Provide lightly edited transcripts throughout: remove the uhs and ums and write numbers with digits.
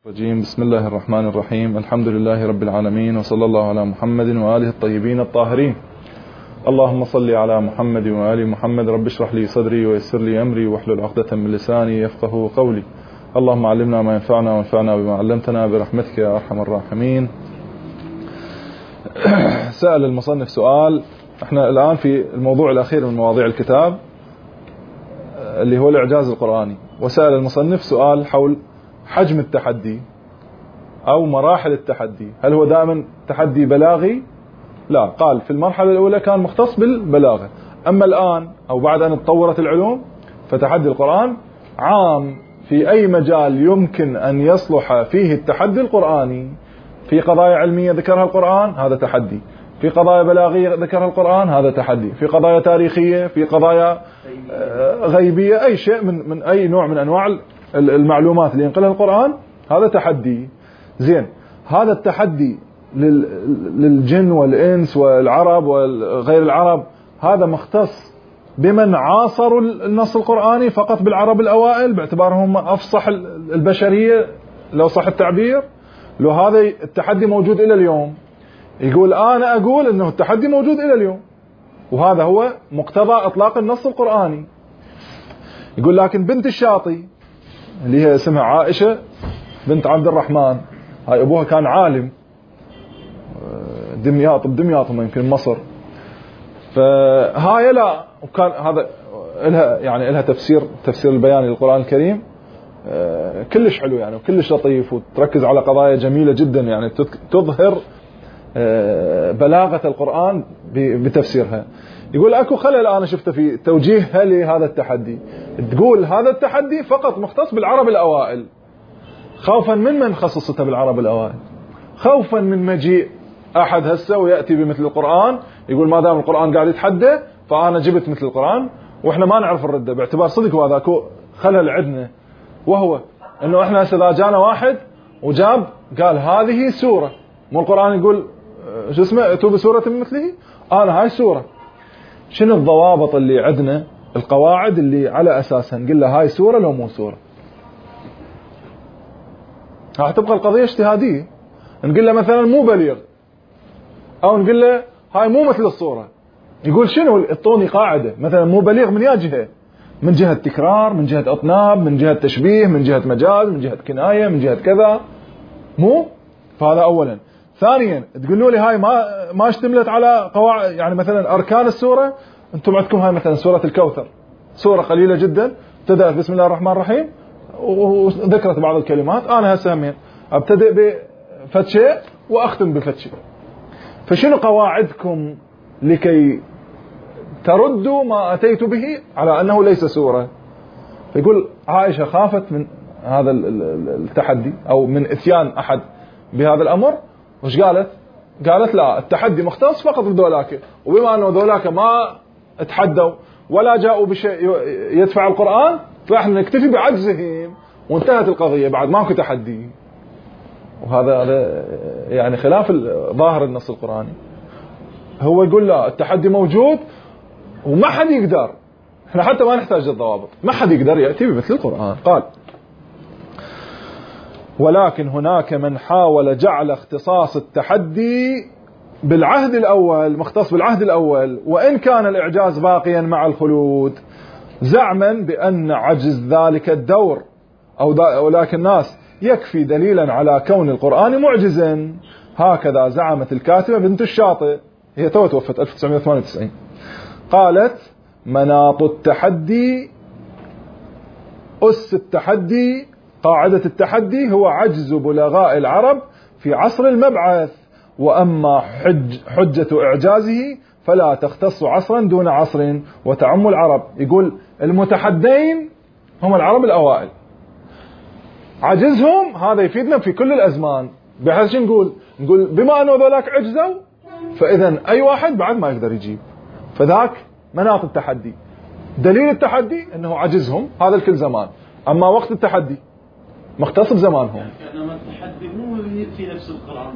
الرجيم. بسم الله الرحمن الرحيم. الحمد لله رب العالمين، وصلى الله على محمد وآله الطيبين الطاهرين. اللهم صل على محمد وآل محمد. رب اشرح لي صدري ويسر لي أمري واحلل عقدة من لساني يفقه قولي. اللهم علمنا ما ينفعنا وانفعنا بما علمتنا برحمتك يا أرحم الراحمين. سأل المصنف سؤال. احنا الآن في الموضوع الأخير من مواضيع الكتاب اللي هو الإعجاز القرآني، وسأل المصنف سؤال حول حجم التحدي أو مراحل التحدي. هل هو دائما تحدي بلاغي؟ لا، قال في المرحلة الأولى كان مختص بالبلاغة، أما الآن أو بعد أن تطورت العلوم فتحدي القرآن عام في أي مجال يمكن أن يصلح فيه التحدي القرآني. في قضايا علمية ذكرها القرآن هذا تحدي، في قضايا بلاغية ذكرها القرآن هذا تحدي، في قضايا تاريخية، في قضايا غيبية، أي شيء من أي نوع من أنواع المعلومات اللي ينقلها القرآن هذا تحدي. زين، هذا التحدي للجن والإنس والعرب وغير العرب هذا مختص بمن عاصروا النص القرآني فقط، بالعرب الأوائل باعتبارهم أفصح البشرية لو صح التعبير. لو هذا التحدي موجود إلى اليوم، يقول أنا أقول أنه التحدي موجود إلى اليوم، وهذا هو مقتضى إطلاق النص القرآني. يقول لكن بنت الشاطي اللي هي اسمها عائشة بنت عبد الرحمن، هاي أبوها كان عالم بدمياط يمكن مصر، فهاي لا، وكان هذا لها تفسير البياني للقرآن الكريم كلش حلو يعني، وكلش لطيف، وتركز على قضايا جميلة جدا يعني، تظهر بلاغة القرآن بتفسيرها. يقول أكو خلل أنا شفته في توجيهها لهذا التحدي. تقول هذا التحدي فقط مختص بالعرب الأوائل، خوفا من خصصته بالعرب الأوائل، خوفا من مجيء أحد هسه ويأتي بمثل القرآن، يقول ما دام القرآن قاعد يتحدى فأنا جبت مثل القرآن وإحنا ما نعرف الردة، باعتبار صدق وهذا أكو خلل عندنا، وهو إنه إحنا هسه إذا جانا واحد وجاب قال هذه سورة، مو القرآن يقول شو اسمه ائتوا بسورة من مثله، أنا هاي سورة. شنو الضوابط اللي عندنا، القواعد اللي على أساسها نقول له هاي سورة لو مو سورة؟ راح تبقى القضية اجتهادية. نقول له مثلا مو بليغ، أو نقول له هاي مو مثل الصورة، يقول شنو اعطوني قاعدة. مثلا مو بليغ من يا جهة، من جهة تكرار، من جهة أطناب، من جهة تشبيه، من جهة مجاز، من جهة كناية، من جهة كذا، مو. فهذا أولا. ثانيا تقولوا لي هاي ما اشتملت على قواعد، يعني مثلا أركان السورة، أنتم عندكم هاي مثلا سورة الكوثر سورة قليلة جدا، ابتدأت بسم الله الرحمن الرحيم وذكرت بعض الكلمات، أنا هسه همين أبتدئ بفد شيء وأختم بفد شيء. فشنو قواعدكم لكي تردوا ما أتيت به على أنه ليس سورة؟ فيقول عائشة خافت من هذا التحدي أو من إتيان أحد بهذا الأمر، وش قالت؟ قالت لا، التحدي مختص فقط بذولاك، وبما أنه ذولاك ما اتحدوا ولا جاءوا بشيء يدفع القرآن فإحنا نكتفي بعجزهم وانتهت القضية، بعد ماكو تحدي. وهذا يعني خلاف ظاهر النص القرآني. هو يقول لا، التحدي موجود وما حد يقدر، احنا حتى ما نحتاج الضوابط، ما حد يقدر يأتي بمثل القرآن. قال ولكن هناك من حاول جعل اختصاص التحدي بالعهد الأول، مختص بالعهد الأول، وإن كان الإعجاز باقيا مع الخلود، زعما بأن عجز ذلك الدور ولكن الناس يكفي دليلا على كون القرآن معجزا. هكذا زعمت الكاتبة بنت الشاطئ، هي توفت 1998. قالت مناط التحدي، أس التحدي، قاعدة التحدي هو عجز بلغاء العرب في عصر المبعث، وأما حجة إعجازه فلا تختص عصرا دون عصر وتعم العرب. يقول المتحدين هم العرب الأوائل، عجزهم هذا يفيدنا في كل الأزمان، بحيث نقول بما أنه ذولاك عجزوا فإذا أي واحد بعد ما يقدر يجيب. فذاك مناط التحدي. دليل التحدي أنه عجزهم هذا الكل زمان، أما وقت التحدي مختص بزمانهم. يعني التحدي مو في نفس القرآن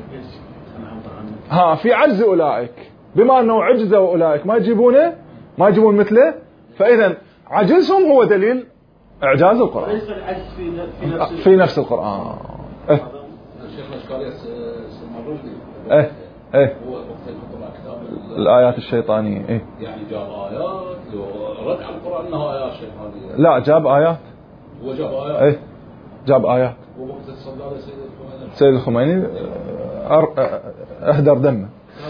باقي، في عجز أولئك، بما أنه عجزوا أولئك ما يجيبون مثله، فإذا عجزهم هو دليل إعجاز القرآن. وليس العجز في نفس القرآن. شيخنا اشكاليه السمرودي هو وقت الخطبه كتاب الآيات الشيطانية يعني جاب آيات رد على القرآن أنها آيات شيطانية. لا جاب آيات. هو جاب آيات. جاب آيات. ووقت الصلاة على سيد الخميني أهدر دمه.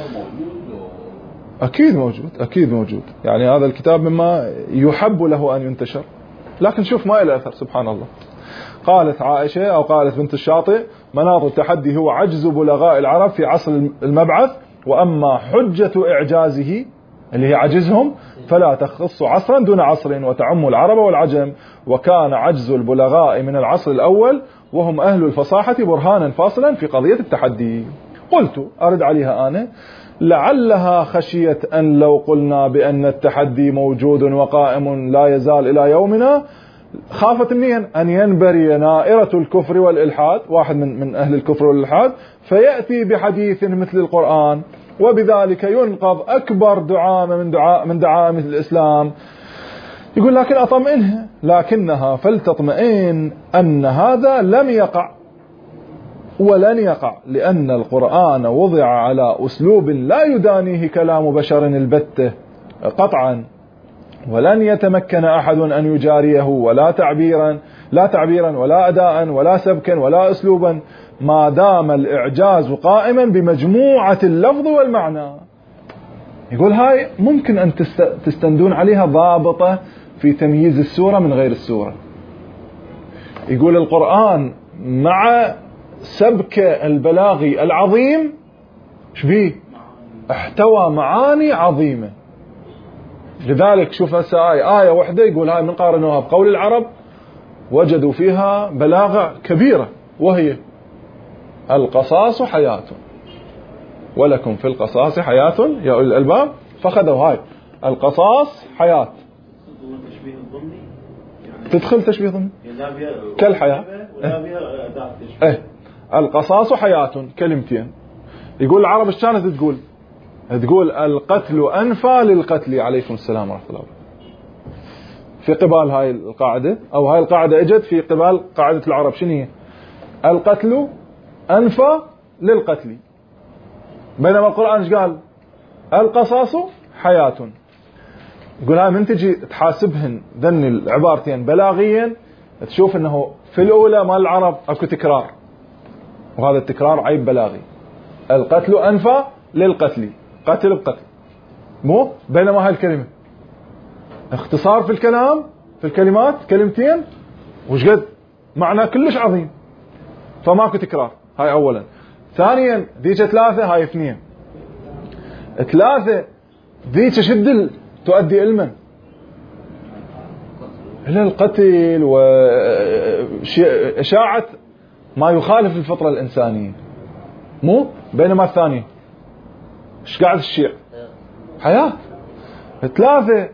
أكيد موجود يعني هذا الكتاب مما يحب له أن ينتشر، لكن شوف ما إلى أثر سبحان الله. قالت عائشة أو قالت بنت الشاطئ: مناط التحدي هو عجز بلغاء العرب في عصر المبعث، وأما حجة إعجازه اللي هي عجزهم فلا تخص عصرا دون عصر وتعم العرب والعجم، وكان عجز البلغاء من العصر الأول وهم أهل الفصاحة برهانا فاصلا في قضية التحدي. قلت أرد عليها أنا: لعلها خشية أن لو قلنا بأن التحدي موجود وقائم لا يزال إلى يومنا، خافت منين أن ينبري نائرة الكفر والإلحاد، واحد من أهل الكفر والإلحاد، فيأتي بحديث مثل القرآن، وبذلك ينقض أكبر دعامة من دعائم الإسلام. يقول: لكن أطمئنها، لكنها فلتطمئن أن هذا لم يقع ولن يقع، لأن القرآن وضع على أسلوب لا يدانيه كلام بشر البتة قطعا، ولن يتمكن أحد أن يجاريه لا تعبيرا ولا أداء ولا سبكا ولا أسلوبا، ما دام الإعجاز قائما بمجموعة اللفظ والمعنى. يقول هاي ممكن أن تستندون عليها ضابطة في تمييز السورة من غير السورة. يقول القرآن مع سبك البلاغي العظيم شبيه احتوى معاني عظيمة. لذلك شوف هسه آية واحدة يقول هاي من قارنوها بقول العرب وجدوا فيها بلاغة كبيرة، وهي: القصاص حياة ولكم في القصاص حياة يا أولي الألباب. فخذوا هاي القصاص حياة، تدخل تشبيه ضمني كالحياة. القصاص حياة كلمتين. يقول العرب ايش كانت تقول القتل أنفى للقتل. عليكم السلام ورحمة الله. في قبال هاي القاعدة، أو هاي القاعدة اجت في قبال قاعدة العرب. شنو هي؟ القتل أنفى للقتل، بينما القرآن ايش قال؟ القصاص حياة. يقول هاي من تجي تحاسبهن ذن العبارتين بلاغيا تشوف انه في الأولى مال العرب اكو تكرار، وهذا التكرار عيب بلاغي. القتل أنفى للقتل، قتل بقتل، مو بينما هاي الكلمة اختصار في الكلام، في الكلمات كلمتين، وش قد معنى كلش عظيم، فماكو تكرار. هاي أولا. ثانيا ذيك 3 هاي 2. 3 ذيك شد تؤدي علما إلى القتل وإشاعة ما يخالف الفطرة الإنسانية، مو بينما الثانية ايش قاعد الشيع؟ حياة. 3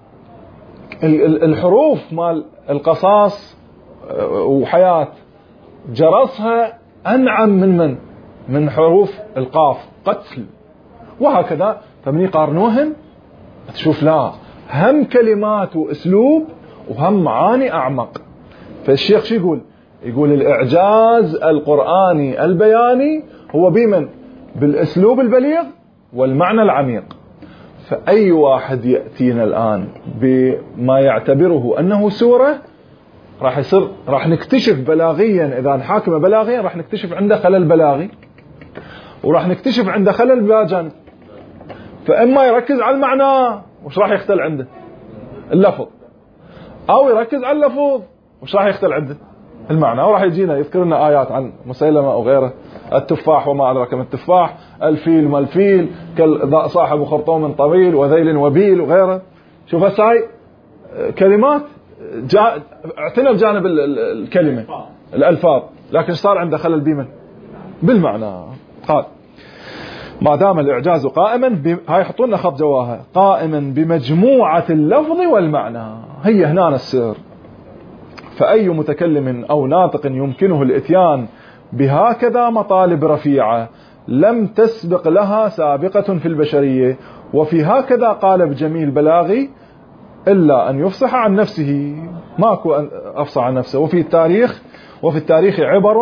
الحروف مال القصاص وحياة جرسها أنعم من حروف القاف قتل، وهكذا. فمن يقارنوهن تشوف لا هم كلمات وأسلوب وهم معاني أعمق. فالشيخ شو يقول الإعجاز القرآني البياني هو بمن؟ بالأسلوب البليغ والمعنى العميق. فأي واحد يأتينا الآن بما يعتبره أنه سورة راح نكتشف بلاغيا، إذا نحاكم بلاغيا راح نكتشف عنده خلل بلاغي، وراح نكتشف عنده خلل بجانب. فإما يركز على المعنى وش راح يختل عنده؟ اللفظ. أو يركز على اللفظ وش راح يختل عنده؟ المعنى. وراح يجينا يذكر لنا آيات عن مسيلمة أو غيره، التفاح وما أدراك ما التفاح، الفيل ما الفيل، صاحب خرطوم طويل وذيل وبيل وغيره. شوف هسه كلمات اعتنى بجانب الكلمة الألفاظ، لكن صار عنده خلل بمن؟ بالمعنى. قال: ما دام الإعجاز قائما هاي يحطون خط جواها قائما بمجموعة اللفظ والمعنى، هي هنا السر. فأي متكلم أو ناطق يمكنه الإتيان بهكذا مطالب رفيعة لم تسبق لها سابقة في البشرية، وفي هكذا قالب جميل بلاغي إلا أن يفصح عن نفسه، ماكو أفصح عن نفسه. وفي التاريخ عبر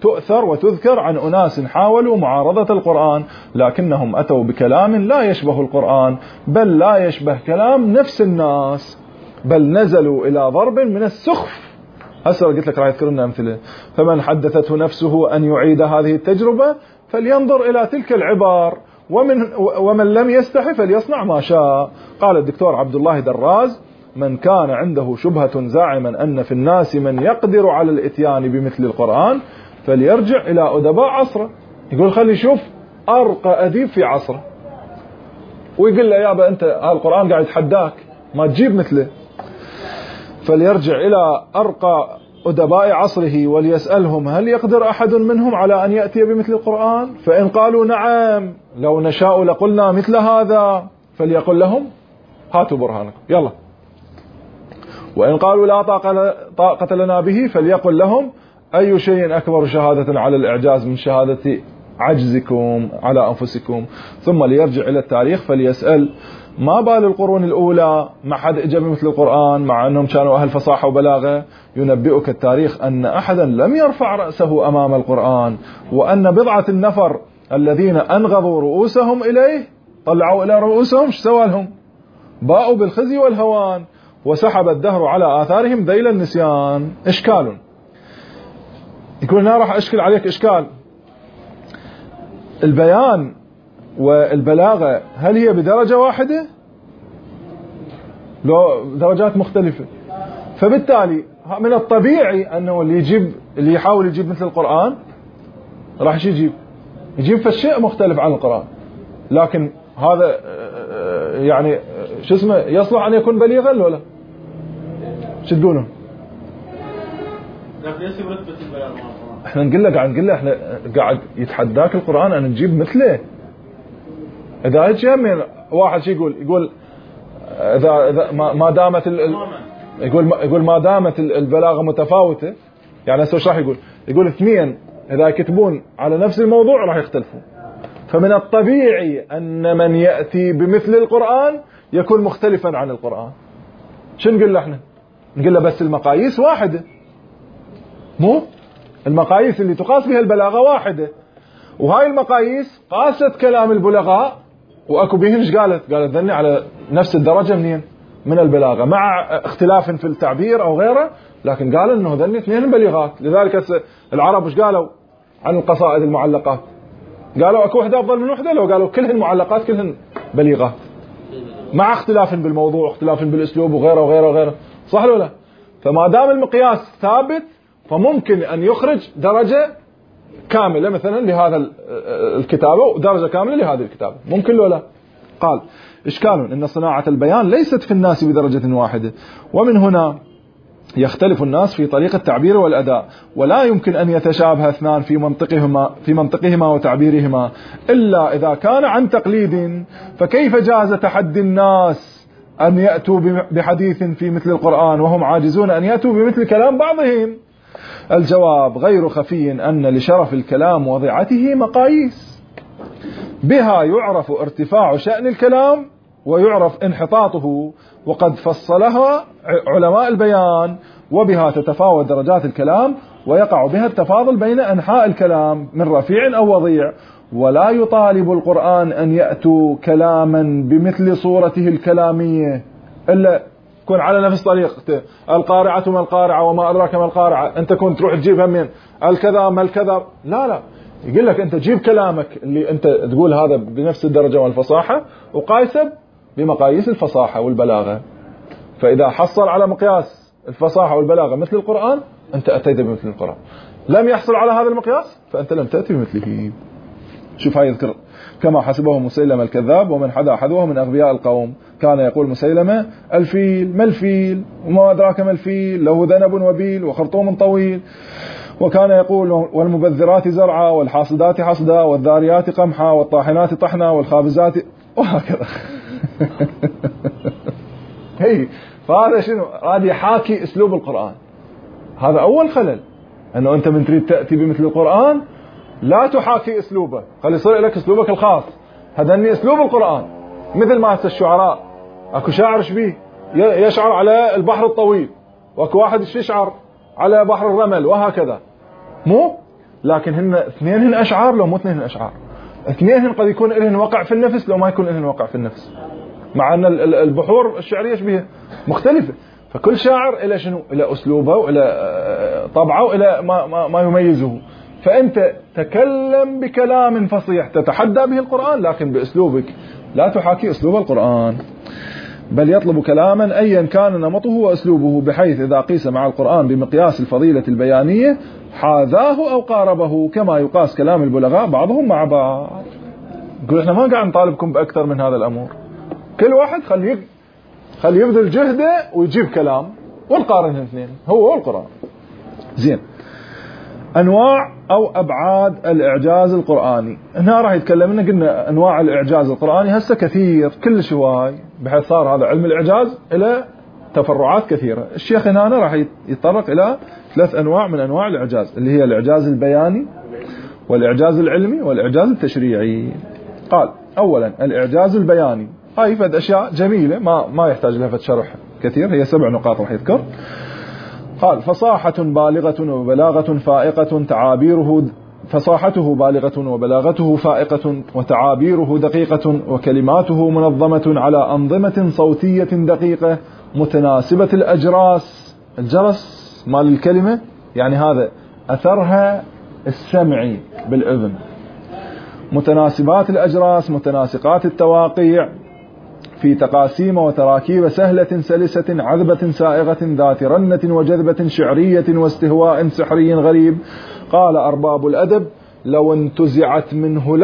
تؤثر وتذكر عن أناس حاولوا معارضة القرآن لكنهم أتوا بكلام لا يشبه القرآن، بل لا يشبه كلام نفس الناس، بل نزلوا إلى ضرب من السخف. هسه قلت لك راح يذكر لنا أمثلة. فمن حدثته نفسه أن يعيد هذه التجربة فلينظر إلى تلك العبار، ومن لم يستحي فليصنع ما شاء. قال الدكتور عبد الله دراز: من كان عنده شبهة زاعما أن في الناس من يقدر على الإتيان بمثل القرآن فليرجع إلى أدباء عصره. يقول خلي يشوف أرقى أديب في عصره ويقول له يابا أنت القرآن قاعد يتحداك ما تجيب مثله. فليرجع إلى أرقى أدباء عصره وليسألهم: هل يقدر أحد منهم على أن يأتي بمثل القرآن؟ فإن قالوا نعم لو نشاء لقلنا مثل هذا فليقل لهم: هاتوا برهانكم يلا. وإن قالوا لا طاقة لنا به فليقل لهم: أي شيء أكبر شهادة على الإعجاز من شهادة عجزكم على أنفسكم. ثم ليرجع إلى التاريخ فليسأل: ما بال القرون الأولى ما حد إجا بمثل القرآن مع أنهم كانوا أهل فصاحة وبلاغة؟ ينبئك التاريخ أن أحدا لم يرفع رأسه أمام القرآن، وأن بضعة النفر الذين أنغضوا رؤوسهم إليه طلعوا إلى رؤوسهم شو سوى لهم؟ باءوا بالخزي والهوان، وسحب الدهر على آثارهم ذيل النسيان. إشكال. يقول أنا راح أشكل عليك إشكال. البيان والبلاغة هل هي بدرجة واحدة؟ لو درجات مختلفة. فبالتالي من الطبيعي أنه اللي يحاول يجيب مثل القرآن راح يجيب فالشيء مختلف عن القرآن، لكن هذا يعني شو اسمه يصلح أن يكون بليغا ولا شو تقولون؟ لكن ليس برتبة البيان. احنا نقول له احنا قاعد يتحداك القرآن أن نجيب مثله. إذا هيك من واحد شي يقول إذا ما دامت يقول ما دامت البلاغة متفاوتة، يعني هسه ايش راح يقول اثنين إذا يكتبون على نفس الموضوع راح يختلفوا. فمن الطبيعي أن من يأتي بمثل القرآن يكون مختلفا عن القرآن. شو نقول له احنا؟ نقول له بس المقاييس واحدة، مو المقاييس اللي تقاس بها البلاغة واحدة، وهاي المقاييس قاست كلام البلغاء واكو بهنش قالت ذني على نفس الدرجة من البلاغة مع اختلاف في التعبير او غيره، لكن قال انه ذني اثنين بليغات. لذلك العرب ايش قالوا عن القصائد المعلقات؟ قالوا اكو وحده افضل من وحده، لو قالوا كلهن معلقات كلهن بليغات مع اختلاف بالموضوع اختلاف بالاسلوب وغيره وغيره وغيره. صح ولا لا؟ فما دام المقياس ثابت فممكن ان يخرج درجة كاملة مثلا لهذا الكتابة ودرجة كاملة لهذه الكتابة، ممكن ولا لا؟ قال: إشكال إن صناعة البيان ليست في الناس بدرجة واحدة، ومن هنا يختلف الناس في طريقة التعبير والأداء، ولا يمكن أن يتشابه اثنان في منطقهما وتعبيرهما إلا إذا كان عن تقليد. فكيف جاز تحدي الناس أن يأتوا بحديث في مثل القرآن وهم عاجزون أن يأتوا بمثل كلام بعضهم؟ الجواب غير خفي أن لشرف الكلام وضعته مقاييس بها يعرف ارتفاع شأن الكلام ويعرف انحطاطه، وقد فصلها علماء البيان، وبها تتفاوت درجات الكلام ويقع بها التفاضل بين أنحاء الكلام من رفيع أو وضيع. ولا يطالب القرآن أن يأتوا كلاما بمثل صورته الكلامية إلا كن على نفس طريقته. القارعة ما القارعة وما أدراك ما القارعة، أنت كنت تروح تجيبها من الكذا ما الكذا. لا يقول لك أنت جيب كلامك اللي أنت تقول هذا بنفس الدرجة والفصاحة وقايسه بمقاييس الفصاحة والبلاغة. فإذا حصل على مقياس الفصاحة والبلاغة مثل القرآن أنت أتيت بمثل القرآن، لم يحصل على هذا المقياس فأنت لم تأتي بمثله. شوف هاي يذكر: كما حسبه مسيلمة الكذاب ومن حدا حذوه من أغبياء القوم. كان يقول مسيلمة: الفيل ما الفيل وما أدراك ما الفيل له ذنب وبيل وخرطوم طويل. وكان يقول: والمبذرات زرعا والحاصدات حصدا والذاريات قمحا والطاحنات طحنا والخابزات، وهكذا. هي فهذا شنو؟ هذا يحاكي أسلوب القرآن. هذا أول خلل، أنه أنت من تريد تأتي بمثل القرآن لا تحاكي أسلوبه، خلي يصير لك أسلوبك الخاص. هذا أني أسلوب القرآن مثل ما الشعراء أكو شاعر شبيه يشعر على البحر الطويل، وأكو واحد يشعر على بحر الرمل، وهكذا. مو لكن هن اثنينهن أشعار لو مو اثنينهن أشعار. اثنينهن قد يكون لهن وقع في النفس لو ما يكون لهن وقع في النفس، مع أن البحور الشعرية شبيه مختلفة. فكل شاعر إلى شنو؟ إلى أسلوبه وإلى طبعه وإلى ما يميزه. فأنت تكلم بكلام فصيح تتحدى به القرآن، لكن بأسلوبك لا تحاكي أسلوب القرآن، بل يطلب كلاما أيا كان نمطه وأسلوبه، بحيث إذا قيس مع القرآن بمقياس الفضيلة البيانية حاذاه أو قاربه، كما يقاس كلام البلغاء بعضهم مع بعض. يقول إحنا ما قاعد نطالبكم بأكثر من هذا الأمر، كل واحد خلي يبذل جهده ويجيب كلام ونقارنهم اثنين هو والقرآن. زين، أنواع أو أبعاد الإعجاز القرآني. هنا راح يتكلم لنا، قلنا أنواع الإعجاز القرآني هسه كثير كل شوي، بحيث صار هذا علم الإعجاز إلى تفرعات كثيرة. الشيخ هنا راح يتطرق إلى 3 أنواع من أنواع الإعجاز، اللي هي الإعجاز البياني والإعجاز العلمي والإعجاز التشريعي. قال أولا الإعجاز البياني، هاي فد أشياء جميلة ما يحتاج لها شرح كثير، هي 7 نقاط راح يذكر. قال فصاحة بالغة وبلاغة فائقة، فصاحته بالغة وبلاغته فائقة، وتعابيره دقيقة، وكلماته منظمة على أنظمة صوتية دقيقة متناسبة الأجراس. الجرس مال الكلمة يعني هذا أثرها السمعي بالأذن. متناسبات الأجراس متناسقات التواقيع، في تقاسيم وتراكيب سهلة سلسة عذبة سائغة ذات رنة وجذبة شعرية واستهواء سحري غريب. قال أرباب الأدب لو انتزعت منه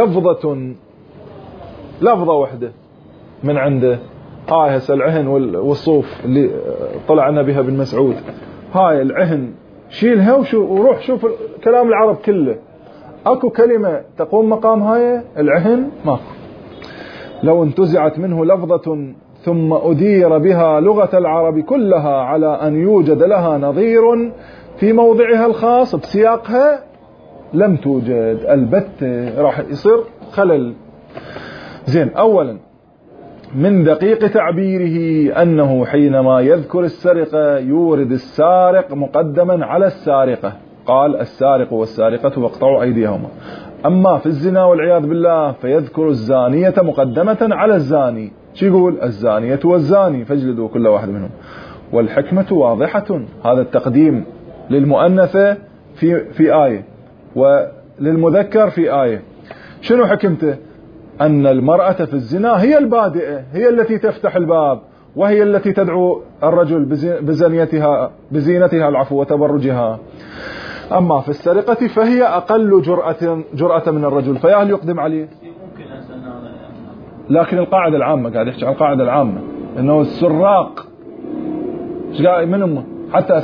لفظة وحدة من عنده، هاي هسه العهن والصوف اللي طلعنا بها بن مسعود، هاي العهن شيلها وروح شوف كلام العرب كله، اكو كلمة تقوم مقام هاي العهن ماكو. لو انتزعت منه لفظة ثم أدير بها لغة العرب كلها على أن يوجد لها نظير في موضعها الخاص بسياقها لم توجد، البتة راح يصير خلل. زين، أولا من دقيق تعبيره أنه حينما يذكر السرقة يورد السارق مقدما على السارقة، قال السارق والسارقة واقطعوا أيديهما. أما في الزنا والعياذ بالله فيذكر الزانية مقدمة على الزاني، شو يقول؟ الزانية والزاني فاجلدوا كل واحد منهم. والحكمة واضحة، هذا التقديم للمؤنثة في آية وللمذكر في آية. شنو حكمته؟ أن المرأة في الزنا هي البادئة، هي التي تفتح الباب، وهي التي تدعو الرجل بزينتها العفو وتبرجها. أما في السرقة فهي أقل جرأة من الرجل، فيهل يقدم عليه. لكن القاعدة العامة قاعد يحكي عن القاعدة العامة أنه السراق ايش قاعد منهم حتى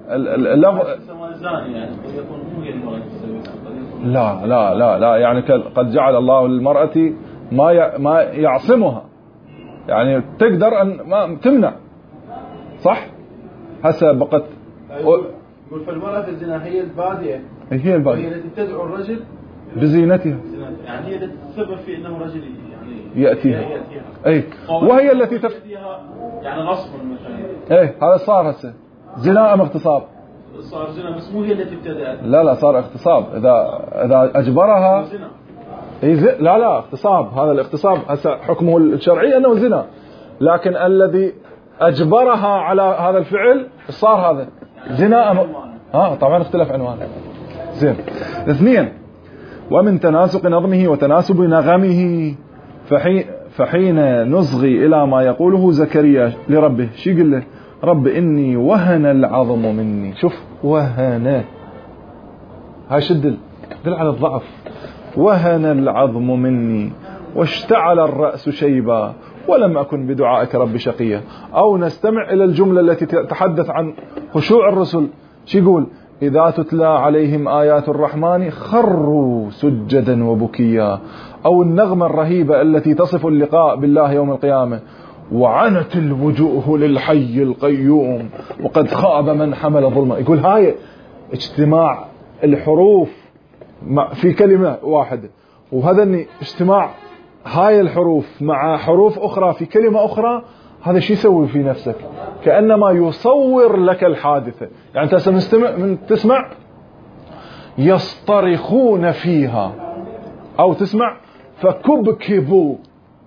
لا يعني قد جعل الله للمرأة ما يعصمها، يعني تقدر أن ما تمنع، صح؟ هسه بقت يقول فالمرأة في الزنا هي البادئة، هي التي تدعو الرجل بزينتها، يعني هي التي تسبب في أنه رجل يعني يأتيها. أي وهي التي يعني غصب مثلا. أي هذا صار هسه زنا أم اغتصاب؟ صار زنا، بس مو هي التي ابتدأت. لا صار اغتصاب. إذا أجبرها زنا. لا اغتصاب. هذا الاغتصاب هسه حكمه الشرعي أنه زنا، لكن الذي أجبرها على هذا الفعل صار هذا زنا طبعا اختلف عنوانه. زين. 2 ومن تناسق نظمه وتناسب نغمه، فحين نصغي إلى ما يقوله زكريا لربه، شو يقول له؟ رب إني وهن العظم مني. شوف وهن، هاي شد دل على الضعف. وهن العظم مني واشتعل الرأس شيبا ولم أكن بدعائك رب شقيا. أو نستمع إلى الجملة التي تتحدث عن خشوع الرسل، شو يقول؟ إذا تتلى عليهم آيات الرحمن خروا سجدا وبكيا. أو النغمة الرهيبة التي تصف اللقاء بالله يوم القيامة، وعنت الوجوه للحي القيوم وقد خاب من حمل ظلمه. يقول هاي اجتماع الحروف في كلمة واحدة، وهذا اجتماع هاي الحروف مع حروف أخرى في كلمة أخرى، هذا شيء يسوي في نفسك؟ كأنما يصور لك الحادثة. يعني أنت تسمع يصطرخون فيها، أو تسمع فكبكبوا.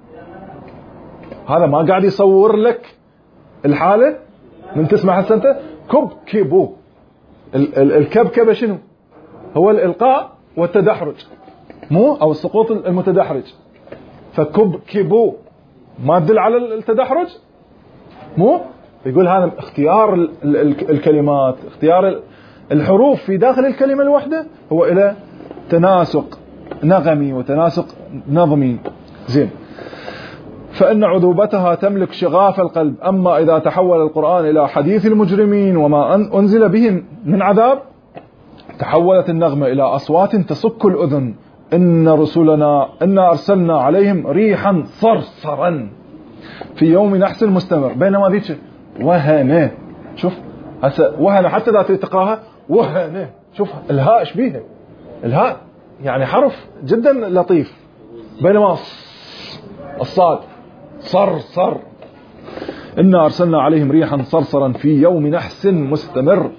هذا ما قاعد يصور لك الحالة من تسمع هسه أنت كبكبوا. الكبكبة شنو؟ هو الإلقاء والتدحرج، مو أو السقوط المتدحرج. فكبكبوا ما تدل على التدحرج، مو يقول هذا اختيار الكلمات، اختيار الحروف في داخل الكلمة الواحدة هو إلى تناسق نغمي وتناسق نظمي. زين. فإن عذوبتها تملك شغاف القلب. أما إذا تحول القرآن إلى حديث المجرمين وما أنزل بهم من عذاب، تحولت النغمة إلى أصوات تسك الأذن. إنا أرسلنا عليهم ريحا صرصرا في يوم نحس مستمر. بينما ذيك وهنة، شوف هسه وهنة حتى ذات تقراها وهنة، شوف الهاء ايش بيها، الهاء يعني حرف جدا لطيف. بينما الصاد صرصر. إنا أرسلنا عليهم ريحا صرصرا في يوم نحس مستمر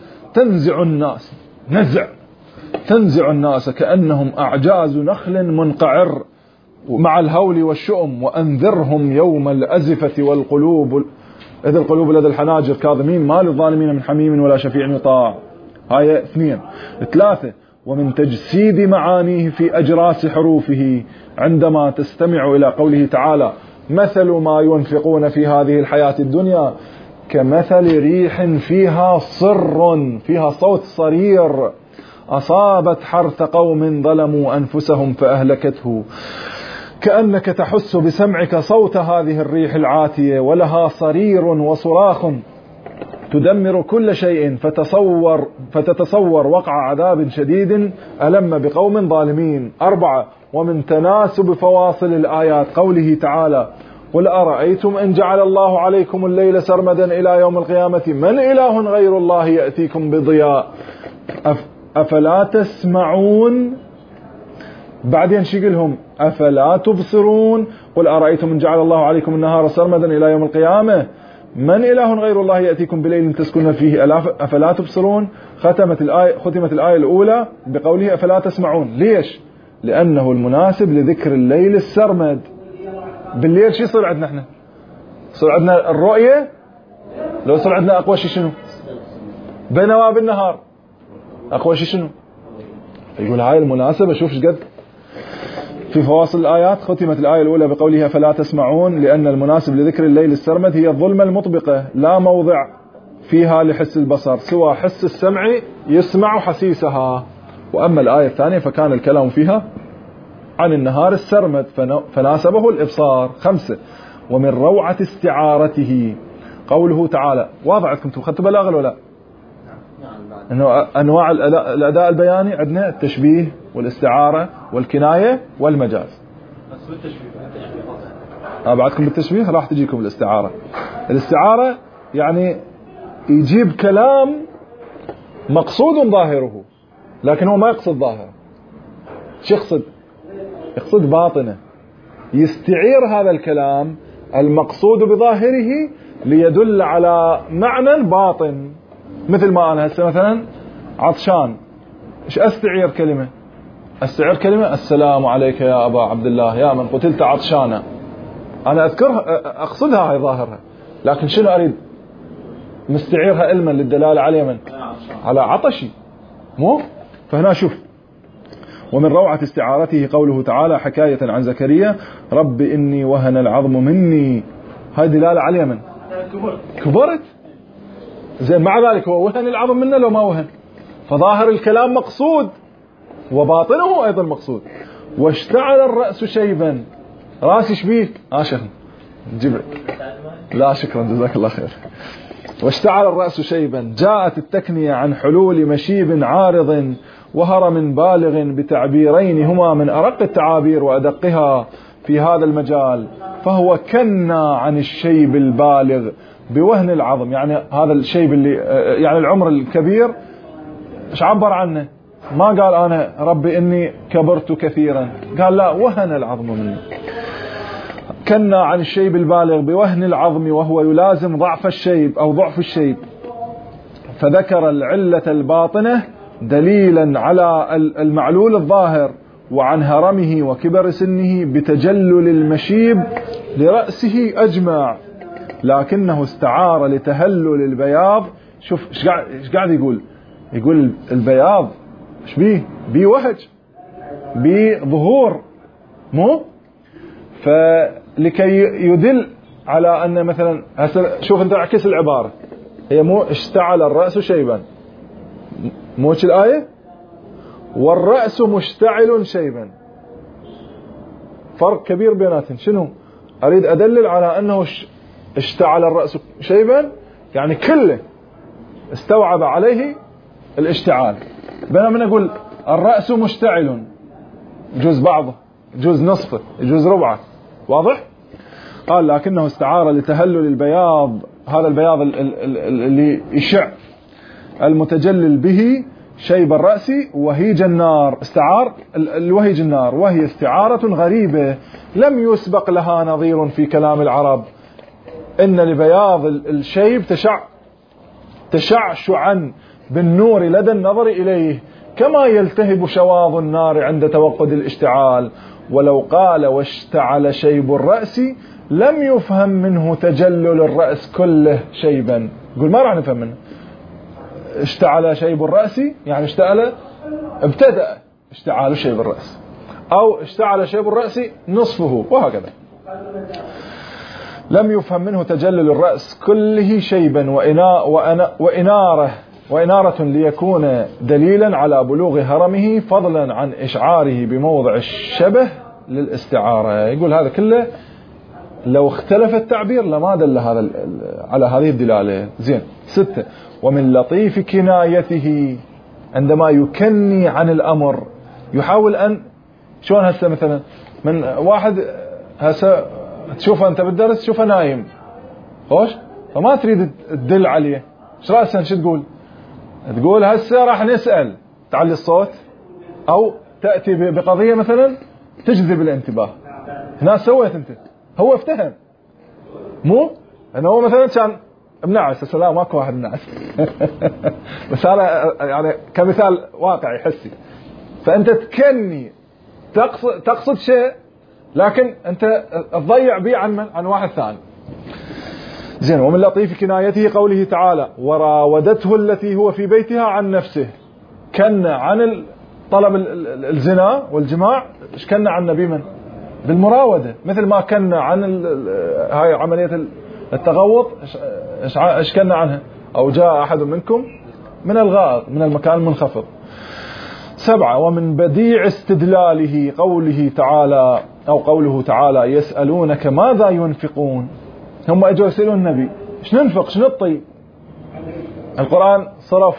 تنزع الناس كأنهم أعجاز نخل منقعر مع الهول والشؤم. وأنذرهم يوم الأزفة والقلوب إذ القلوب لدى الحناجر كاظمين ما للظالمين من حميم ولا شفيع يطاع. هاي 2. 3. ومن تجسيد معانيه في أجراس حروفه عندما تستمع إلى قوله تعالى مثل ما ينفقون في هذه الحياة الدنيا كمثل ريح فيها صر، فيها صوت صرير، أصابت حرث قوم ظلموا أنفسهم فأهلكته. كأنك تحس بسمعك صوت هذه الريح العاتية ولها صرير وصراخ تدمر كل شيء، فتتصور وقع عذاب شديد ألم بقوم ظالمين. 4. ومن تناسب فواصل الآيات قوله تعالى قل أرأيتم إن جعل الله عليكم الليل سرمدا إلى يوم القيامة من إله غير الله يأتيكم بضياء أفلا تسمعون. بعدين شقلهم أفلا تبصرون. قل أرأيتم إن جعل الله عليكم النهار سرمدا إلى يوم القيامة من إله غير الله يأتيكم بليل تسكنون فيه أفلا تبصرون. ختمت الآية الأولى بقوله أفلا تسمعون. ليش؟ لأنه المناسب لذكر الليل السرمد. بالليل شو يصير عندنا احنا؟ يصير عندنا الرؤية، لو يصير عندنا أقوى شيء شنو؟ بينما بالنهار أقوى شيء شنو؟ يقول هاي المناسبة. شوف شقد في فواصل الآيات ختمت الآية الأولى بقولها فلا تسمعون لأن المناسب لذكر الليل السرمد هي الظلمة المطبقة لا موضع فيها لحس البصر سوى حس السمع يسمع حسيسها. وأما الآية الثانية فكان الكلام فيها عن النهار السرمد فناسبه الإبصار. 5. ومن روعة استعارته قوله تعالى. واضح عندكم تخذتوا بلاغة ولا لا؟ إنه أنواع الأداء البياني عندنا التشبيه والاستعارة والكناية والمجاز. بس بالتشبيه بعدكم بالتشبيه راح تجيكم الاستعارة. الاستعارة يعني يجيب كلام مقصود ظاهره لكن هو ما يقصد ظاهره. شو يقصد؟ يقصد باطنه، يستعير هذا الكلام المقصود بظاهره ليدل على معنى باطن. مثل ما أنا هسه مثلا عطشان، إيش أستعير كلمة؟ أستعير كلمة السلام عليك يا أبا عبد الله يا من قتلت عطشانا. أنا أذكرها أقصدها هاي ظاهرها، لكن شنو أريد؟ مستعيرها علما للدلالة على من؟ على عطشي، مو؟ فهنا شوف ومن روعة استعارته قوله تعالى حكاية عن زكريا رب إني وهن العظم مني. هاي دلالة على من؟ كبرت. زين مع ذلك هو وهن العظم منه لو ما وهن، فظاهر الكلام مقصود وباطنه أيضا مقصود. واشتعل الرأس شيبا. راسي شبيك شيخ جيب لا شكرا جزاك الله خير. واشتعل الرأس شيبا. جاءت التكنية عن حلول مشيب عارض وهرم بالغ بتعبيرين هما من أرق التعابير وأدقها في هذا المجال. فهو كنا عن الشيب البالغ بوهن العظم، يعني هذا الشيب اللي يعني العمر الكبير ايش عبر عنه؟ ما قال أنا ربي إني كبرت كثيرا، قال لا وهن العظم مني. كنا عن الشيب البالغ بوهن العظم وهو يلازم ضعف الشيب أو ضعف الشيب. فذكر العلة الباطنة دليلا على المعلول الظاهر، وعن هرمه وكبر سنه بتجلل المشيب لرأسه أجمع، لكنه استعار لتهلل البياض. شوف ايش قاعد يقول البياض ايش بيه وهج، بيه ظهور، مو فلكي يدل على أن مثلا شوف انت اعكس العبارة، هي مو اشتعل الرأس شيبا، موش الآية، والرأس مشتعل شيبا، فرق كبير بيناتهم. شنو أريد أدلل على أنه اشتعل الرأس شيبا، يعني كله استوعب عليه الاشتعال، بينما نقول الرأس مشتعل، جزء بعضه، جزء نصفه، جزء ربعه، واضح؟ قال لكنه استعار لتهلل البياض، هذا البياض اللي يشع، المتجلل به شيب الرأس وهيج النار، استعار الوهيج النار، وهي استعارة غريبة لم يسبق لها نظير في كلام العرب. إن لبياض الشيب تشعشعا بالنور لدى النظر إليه، كما يلتهب شواظ النار عند توقد الاشتعال. ولو قال واشتعل شيب الرأس لم يفهم منه تجلل الرأس كله شيبا. يقول ما راح نفهم منه اشتعل شيب الرأس، يعني ابتدأ اشتعال شيب الرأس، أو اشتعل شيب الرأس نصفه، وهكذا. لم يفهم منه تجلل الرأس كله شيبا وإنارة ليكون دليلا على بلوغ هرمه، فضلا عن إشعاره بموضع الشبه للاستعارة. يقول هذا كله لو اختلف التعبير لما دل هذا على هذه الدلالة. زين. 6. ومن لطيف كنايته عندما يكني عن الأمر، يحاول أن شلون هسه مثلا من واحد هسه تشوفه أنت بالدرس تشوفه نايم خوش، فما تريد تدل عليه، ايش رأسا شو تقول هسه راح نسأل، تعلي الصوت أو تأتي بقضية مثلا تجذب الانتباه. هنا سويت أنت، هو افتهم، مو أنه هو مثلا كان بنعس، السلام ماكو واحد بنعس بس هذا يعني كمثال واقعي حسي. فأنت تكني تقصد شيء، لكن أنت تضيع به عن واحد ثاني. زين. ومن لطيف كنايته قوله تعالى وراودته التي هو في بيتها عن نفسه، كن عن طلب الزنا والجماع، ايش كن عن نبي من بالمراودة، مثل ما كن عن هاي عملية التغوط، ايش كن عنها، او جاء احد منكم من الغائط من المكان المنخفض. 7. ومن بديع استدلاله قوله تعالى أو قوله تعالى يسألونك ماذا ينفقون، هم أجوا يسألون النبي ايش ننفق، شنو نطي. القرآن صرف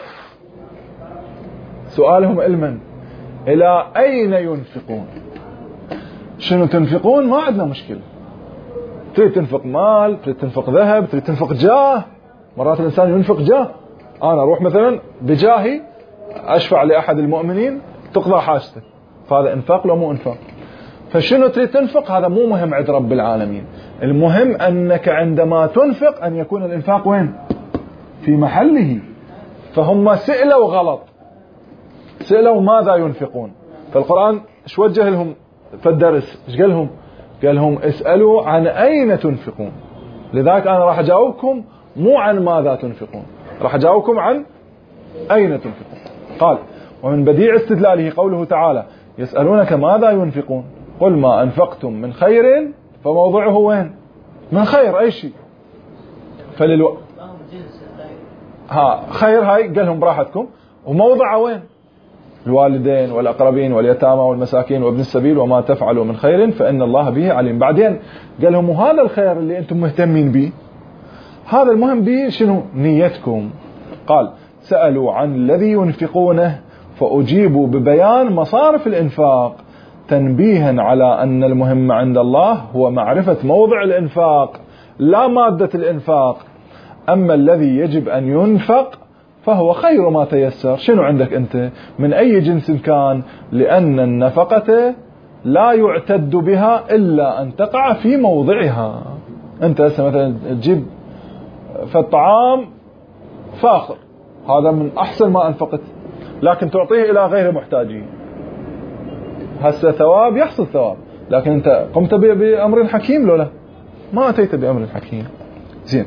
سؤالهم علما إلى أين ينفقون، شنو تنفقون، ما عندنا مشكلة. تريد تنفق مال، تريد تنفق ذهب، تريد تنفق جاه، مرات الإنسان ينفق جاه، أنا أروح مثلا بجاهي أشفع لأحد المؤمنين تقضى حاجته، فهذا إنفاق لو مو إنفاق. فشنو تريد تنفق هذا مو مهم عند رب العالمين، المهم أنك عندما تنفق أن يكون الإنفاق وين، في محله. فهم سئلوا غلط، سئلوا ماذا ينفقون، فالقرآن ايش وجه لهم في الدرس، ايش قال لهم اسألوا عن أين تنفقون. لذلك أنا راح أجاوبكم مو عن ماذا تنفقون، راح أجاوبكم عن أين تنفقون. قال ومن بديع استدلاله قوله تعالى يسألونك ماذا ينفقون قل ما أنفقتم من خير فموضعه وين، من خير أي شيء خير هاي قال لهم براحتكم، وموضعه وين، الوالدين والأقربين واليتامى والمساكين وابن السبيل وما تفعلوا من خير فإن الله به عليم. بعدين قال لهم وهذا الخير اللي أنتم مهتمين به هذا المهم به شنو نيتكم. قال سألوا عن الذي ينفقونه فأجيبوا ببيان مصارف الإنفاق تنبيها على أن المهم عند الله هو معرفة موضع الإنفاق لا مادة الإنفاق. أما الذي يجب أن ينفق فهو خير ما تيسر، شنو عندك أنت من أي جنس كان، لأن النفقة لا يعتد بها إلا أن تقع في موضعها. أنت مثلا تجيب فالطعام فاخر هذا من أحسن ما أنفقت، لكن تعطيه إلى غير محتاجين. هسه ثواب يحصل ثواب، لكن أنت قمت بأمر حكيم لولا ما أتيت بأمر حكيم. زين.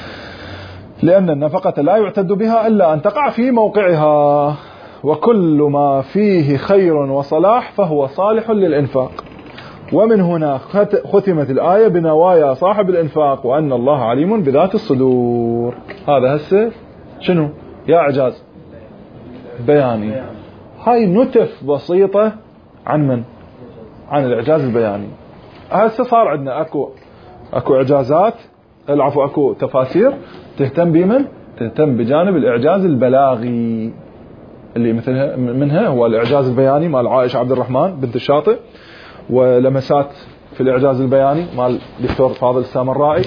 لأن النفقة لا يعتد بها إلا أن تقع في موقعها، وكل ما فيه خير وصلاح فهو صالح للإنفاق. ومن هنا ختمت الآية بنوايا صاحب الإنفاق وأن الله عليم بذات الصدور. هذا هسه شنو يا إعجاز بياني. هاي نتف بسيطة عن من؟ عن الإعجاز البياني. هسه صار عندنا أكو إعجازات، العفو أكو تفاسير تهتم بمن؟ تهتم بجانب الإعجاز البلاغي، اللي مثلها منها هو الإعجاز البياني مال عائشة عبد الرحمن بنت الشاطئ، ولمسات في الإعجاز البياني مال دكتور فاضل السامرائي،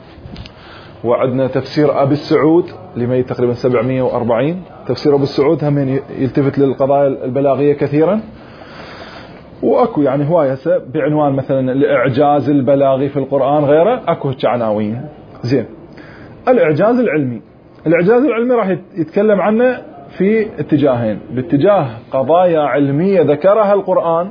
وعندنا تفسير أبي السعود لميت تقريبا 740. تفسير أبو السعود هم يلتفت للقضايا البلاغية كثيرا. وأكو يعني هواية بعنوان مثلا الإعجاز البلاغي في القرآن غيره، أكو عناوين. زين. الإعجاز العلمي. الإعجاز العلمي راح يتكلم عنه في اتجاهين، باتجاه قضايا علمية ذكرها القرآن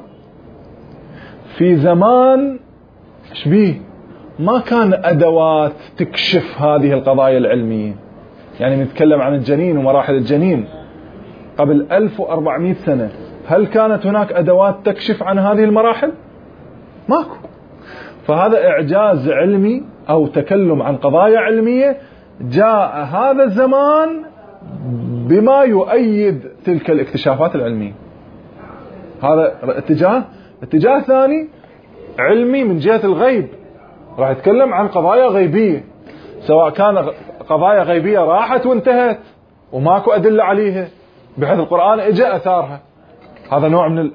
في زمان شبيه ما كان أدوات تكشف هذه القضايا العلمية. يعني نتكلم عن الجنين ومراحل الجنين قبل 1400 سنة، هل كانت هناك أدوات تكشف عن هذه المراحل؟ ماكو. فهذا إعجاز علمي أو تكلم عن قضايا علمية جاء هذا الزمان بما يؤيد تلك الاكتشافات العلمية. هذا اتجاه ثاني علمي من جهة الغيب، راح يتكلم عن قضايا غيبية، سواء كان قضايا غيبية راحت وانتهت وماكو أدلة عليها بحيث القرآن اجى أثارها. هذا نوع من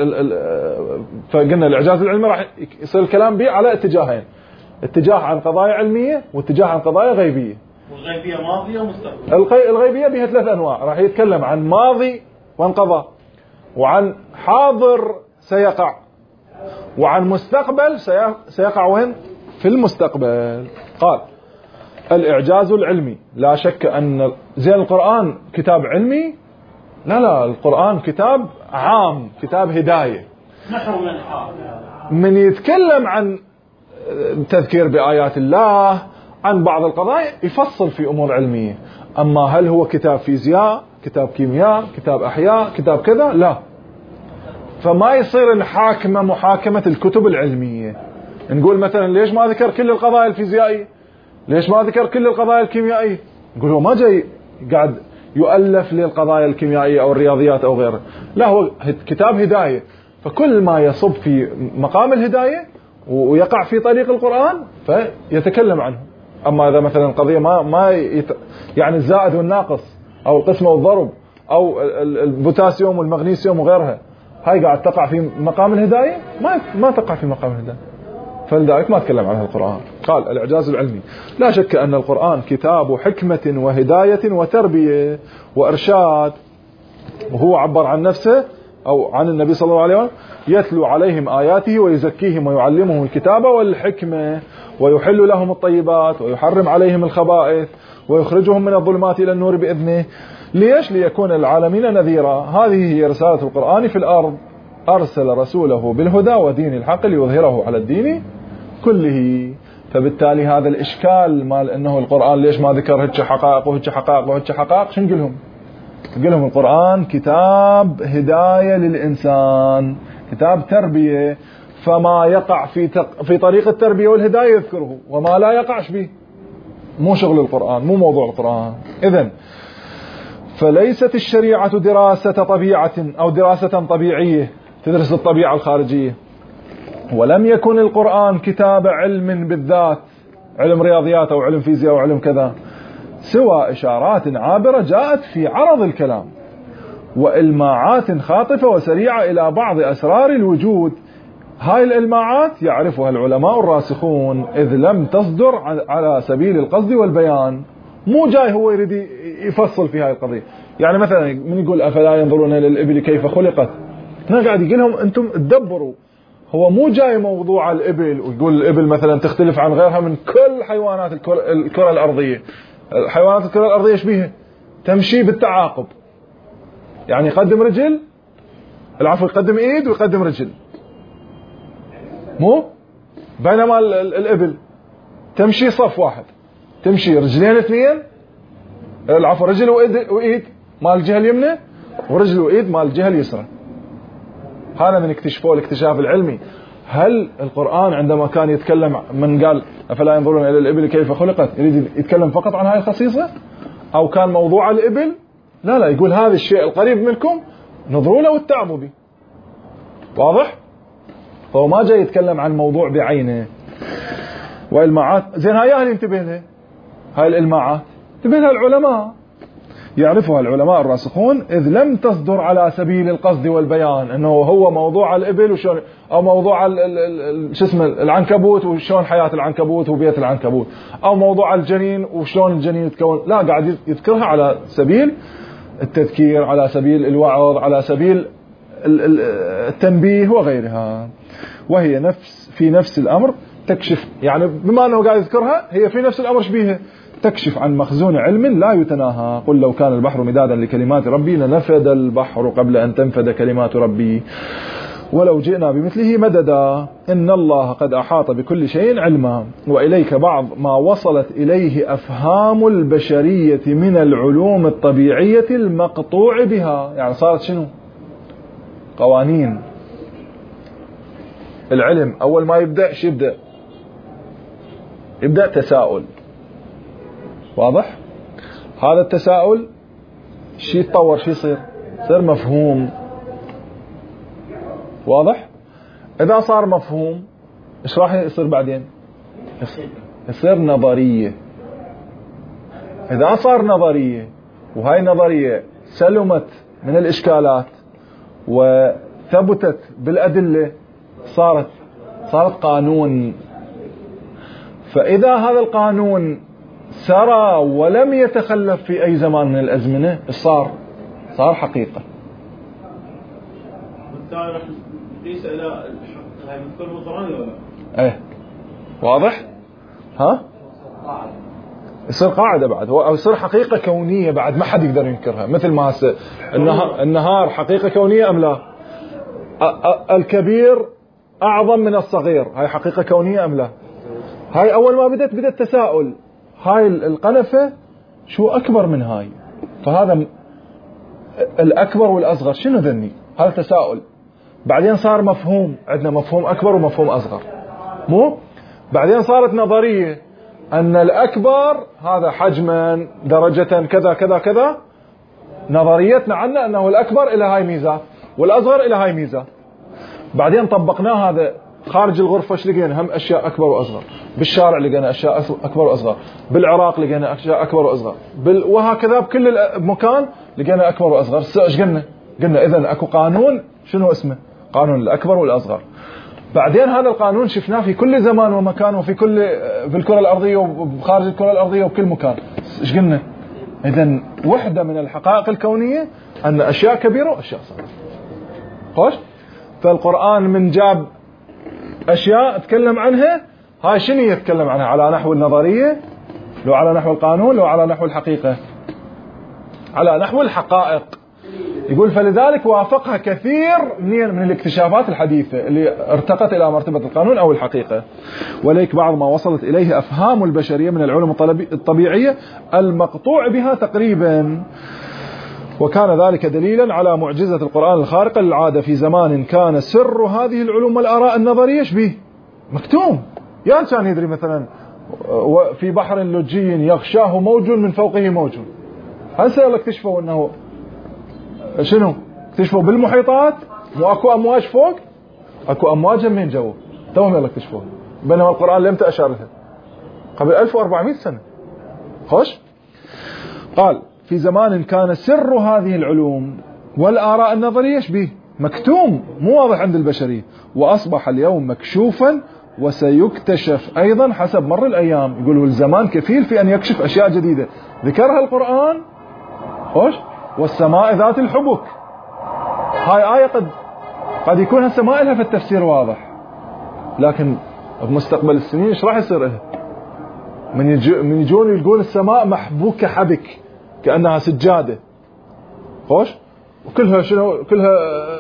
فقلنا الإعجاز العلمي راح يصير الكلام به على اتجاهين، اتجاه عن قضايا علمية واتجاه عن قضايا غيبية. والغيبية ماضية ومستقبل. الغيبية بها 3 أنواع، راح يتكلم عن ماضي وانقضى، وعن حاضر سيقع، وعن مستقبل سيقع وين؟ في المستقبل. قال الإعجاز العلمي لا شك أن زين القرآن كتاب علمي، لا القرآن كتاب عام، كتاب هداية. من يتكلم عن تذكير بآيات الله، عن بعض القضايا يفصل في أمور علمية. أما هل هو كتاب فيزياء، كتاب كيمياء، كتاب أحياء، كتاب كذا؟ لا. فما يصير نحاكمه محاكمة الكتب العلمية. نقول مثلا ليش ما ذكر كل القضايا الفيزيائية؟ ليش ما ذكر كل القضايا الكيميائية؟ نقول هو ما جاي قاعد يؤلف للقضايا الكيميائية أو الرياضيات أو غيره، لا هو كتاب هداية. فكل ما يصب في مقام الهداية ويقع في طريق القرآن فيتكلم عنه. أما إذا مثلا القضية يعني الزائد والناقص أو القسمة والضرب أو البوتاسيوم والمغنيسيوم وغيرها، هاي قاعد تقع في مقام الهداية، ما تقع في مقام الهداية، فلذلك ما تكلم عنها القرآن. قال الإعجاز العلمي لا شك أن القرآن كتاب حكمة وهداية وتربية وإرشاد. وهو عبر عن نفسه أو عن النبي صلى الله عليه وسلم يتلو عليهم آياته ويزكيهم ويعلمهم الكتاب والحكمة ويحل لهم الطيبات ويحرم عليهم الخبائث ويخرجهم من الظلمات إلى النور بإذنه. ليش؟ ليكون العالمين نذيرا. هذه هي رسالة القرآن في الأرض. أرسل رسوله بالهدى ودين الحق ليظهره على الدين كله. فبالتالي هذا الإشكال مال أنه القرآن ليش ما ذكر هيك حقائق وهيك حقائق وهيك حقائق، شو نقول لهم القرآن كتاب هداية للإنسان، كتاب تربية، فما يقع في طريق التربية والهداية يذكره، وما لا يقعش به مو شغل القرآن، مو موضوع القرآن. إذن فليست الشريعة دراسة طبيعة أو دراسة طبيعية تدرس الطبيعة الخارجية، ولم يكن القرآن كتاب علم بالذات، علم رياضيات أو علم فيزياء أو علم كذا، سوى إشارات عابرة جاءت في عرض الكلام وإلماعات خاطفة وسريعة إلى بعض أسرار الوجود. هاي الإلماعات يعرفها العلماء الراسخون إذ لم تصدر على سبيل القصد والبيان. مو جاي هو يريد يفصل في هاي القضية. يعني مثلا من يقول أفلا ينظرون إلى الإبل كيف خلقت، هنا قاعد يقول لهم أنتم تدبروا. هو مو جاي موضوع الإبل ويقول الإبل مثلا تختلف عن غيرها من كل حيوانات الكرة الأرضية. حيوانات الكرة الأرضية ايش بيها؟ تمشي بالتعاقب، يعني يقدم رجل، العفو يقدم ايد ويقدم رجل، مو بينما الابل تمشي صف واحد، تمشي رجلين اثنين، العفو رجل وايد مال الجهه اليمنى ورجل وايد مال الجهه اليسرى. هذا من اكتشفوه الاكتشاف العلمي. هل القرآن عندما كان يتكلم من قال أفلا ينظرون إلى الإبل كيف خلقت يريد يتكلم فقط عن هاي الخصيصة، أو كان موضوع الإبل؟ لا يقول هذا الشيء القريب منكم نظروا له واتعموا به. واضح؟ فهو ما جاي يتكلم عن موضوع بعينه. وإلماعات زين هاي أهل ينتبه لها، هاي الإلماعات انتبه لها العلماء، يعرفها العلماء الراسخون، إذ لم تصدر على سبيل القصد والبيان أنه هو موضوع الإبل وشون، أو موضوع شو اسمه العنكبوت وشون حياة العنكبوت وبيت العنكبوت، أو موضوع الجنين وشون الجنين يتكون. لا، قاعد يذكرها على سبيل التذكير، على سبيل الوعظ، على سبيل التنبيه وغيرها. وهي في نفس الأمر تكشف، يعني بما أنه قاعد يذكرها هي في نفس الأمر شبيهه، تكشف عن مخزون علم لا يتناهى. قل لو كان البحر مدادا لكلمات ربي لنفد البحر قبل أن تنفد كلمات ربي ولو جئنا بمثله مددا إن الله قد أحاط بكل شيء علما. وإليك بعض ما وصلت إليه أفهام البشرية من العلوم الطبيعية المقطوع بها. يعني صارت شنو؟ قوانين العلم أول ما يبدأ شو يبدأ تساؤل. واضح؟ هذا التساؤل شي يتطور، شي يصير مفهوم. واضح؟ إذا صار مفهوم إيش راح يصير بعدين؟ يصير نظرية. إذا صار نظرية وهاي النظرية سلمت من الإشكالات وثبتت بالأدلة صارت قانون. فإذا هذا القانون سرى ولم يتخلف في أي زمان من الأزمنة صار حقيقة. بالتالي راح نقيس إلى هاي مثل القرآن ولا؟ إيه واضح؟ ها؟ يصير قاعدة بعد، أو يصير حقيقة كونية بعد ما حد يقدر ينكرها. مثل ما هسه النهار حقيقة كونية أم لا؟ الكبير أعظم من الصغير، هاي حقيقة كونية أم لا؟ هاي أول ما بدأت تساؤل، هاي القنفة شو أكبر من هاي، فهذا الأكبر والأصغر شنو ذني؟ هذا تساؤل. بعدين صار مفهوم، عندنا مفهوم أكبر ومفهوم أصغر، مو؟ بعدين صارت نظرية أن الأكبر هذا حجما درجة كذا كذا كذا، نظريتنا عنه أنه الأكبر إلى هاي ميزات والأصغر إلى هاي ميزات. بعدين طبقناه هذا خارج الغرفة، ايش لقينا؟ هم أشياء أكبر وأصغر. بالشارع لقينا أشياء أكبر وأصغر، بالعراق لقينا أشياء أكبر وأصغر، وهكذا بكل مكان لقينا أكبر وأصغر. ايش قلنا إذن أكو قانون، شنو اسمه؟ قانون الأكبر والأصغر. بعدين هذا القانون شفناه في كل زمان ومكان، وفي في الكرة الأرضية وخارج الكرة الأرضية وبكل مكان. ايش قلنا؟ إذن وحدة من الحقائق الكونية أن أشياء كبيرة وأشياء صغيرة. خوش؟ فالقرآن من جاب أشياء تكلم عنها، هاي شنو يتكلم عنها؟ على نحو النظرية، لو على نحو القانون، لو على نحو الحقيقة، على نحو الحقائق. يقول فلذلك وافقها كثير من الاكتشافات الحديثة اللي ارتقت إلى مرتبة القانون أو الحقيقة. وليك بعض ما وصلت إليه أفهام البشرية من العلوم الطبيعية المقطوع بها تقريبا. وكان ذلك دليلا على معجزة القرآن الخارقة للعادة في زمان كان سر هذه العلوم والآراء النظرية شبيه مكتوم. يعني كان يدري مثلا في بحر لجي يغشاه موج من فوقه موج. هسه اكتشفوا انه شنو؟ اكتشفوا بالمحيطات مو اكو امواج فوق، اكو امواج من جوا، توهم يلا اكتشفوها، بينما القرآن لم تأشر لها قبل 1400 سنة. خوش؟ قال في زمان كان سر هذه العلوم والآراء النظرية شبيه مكتوم مو واضح عند البشرية، وأصبح اليوم مكشوفا وسيكتشف أيضا حسب مر الأيام. يقولوا الزمان كفيل في أن يكشف أشياء جديدة ذكرها القرآن. خوش؟ والسماء ذات الحبك، هاي آية قد يكون السماء لها في التفسير واضح، لكن بمستقبل السنين ايش راح يصير لها؟ من يجون يلقون السماء محبوكة حبك كأنها سجادة. خوش؟ وكلها شنو، كلها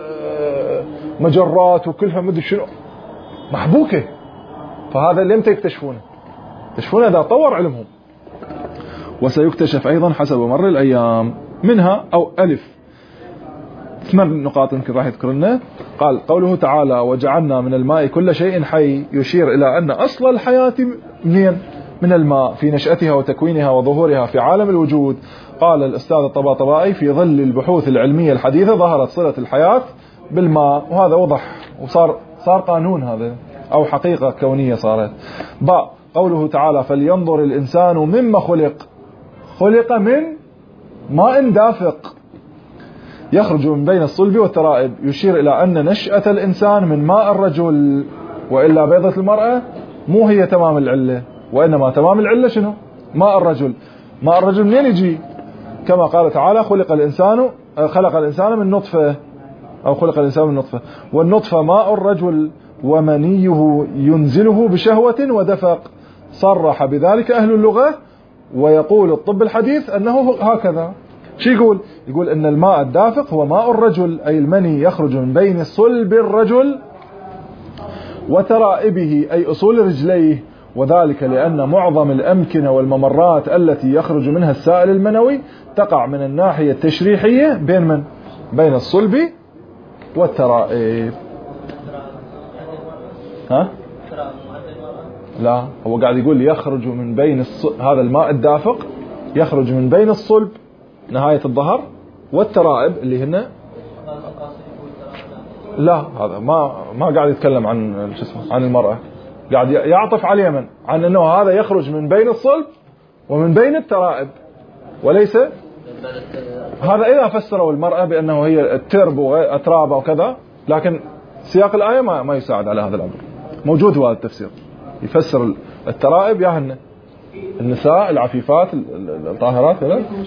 مجرات وكلها مدري شنو، محبوكة. فهذا اللي امتى يكتشفونه إذا طور علمهم. وسيكتشف أيضا حسب مر الأيام. منها أو ألف 8 نقاط يمكن راح يذكر لنا. قال قوله تعالى وجعلنا من الماء كل شيء حي، يشير إلى أن أصل الحياة من الماء في نشأتها وتكوينها وظهورها في عالم الوجود. قال الأستاذ الطباطبائي في ظل البحوث العلمية الحديثة ظهرت صلة الحياة بالماء، وهذا وضح وصار قانون هذا أو حقيقة كونية صارت. قوله تعالى فلينظر الإنسان مما خلق من ماء دافق يخرج من بين الصلب والترائب، يشير إلى أن نشأة الإنسان من ماء الرجل، وإلا بيضة المرأة مو هي تمام العلة، وإنما تمام العلة شنو؟ ماء الرجل. ماء الرجل منين يجي؟ كما قال تعالى خلق الإنسان من نطفة، أو خلق الإنسان من نطفة، والنطفة ماء الرجل ومنيه ينزله بشهوة ودفق. صرح بذلك أهل اللغة، ويقول الطب الحديث أنه هكذا. شو يقول أن الماء الدافق هو ماء الرجل، أي المني يخرج من بين صلب الرجل وترائبه أي أصول رجليه، وذلك لأن معظم الأمكنة والممرات التي يخرج منها السائل المنوي تقع من الناحية التشريحية بين الصلب والترائب. ها؟ لا، هو قاعد يقول يخرج من بين هذا الماء الدافق يخرج من بين الصلب نهاية الظهر والترائب اللي هنا. لا، هذا ما قاعد يتكلم عن المرأة، قاعد يعطف على اليمن عن انه هذا يخرج من بين الصلب ومن بين الترائب، وليس هذا اذا فسروا المرأة بانه هي الترب واتراب وكذا، لكن سياق الآية ما يساعد على هذا الأمر. موجود هذا التفسير يفسر الترائب يا النساء العفيفات الطاهرات.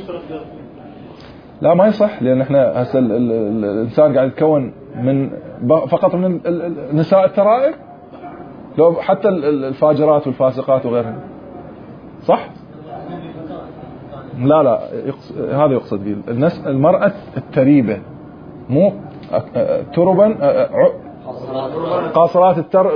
لا ما يصح، لأن احنا هسه الإنسان قاعد يتكون فقط من نساء الترائب، لو حتى الفاجرات والفاسقات وغيرها، صح؟ لا هذا يقصد به المرأة التريبة، مو تربا قاصرات